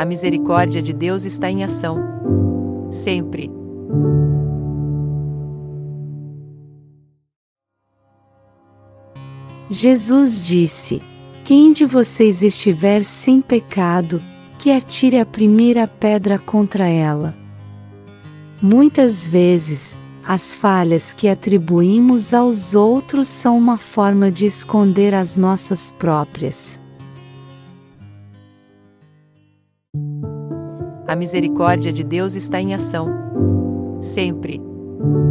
A misericórdia de Deus está em ação. Sempre. Jesus disse: quem de vocês estiver sem pecado, que atire a primeira pedra contra ela. Muitas vezes, as falhas que atribuímos aos outros são uma forma de esconder as nossas próprias. A misericórdia de Deus está em ação. Sempre.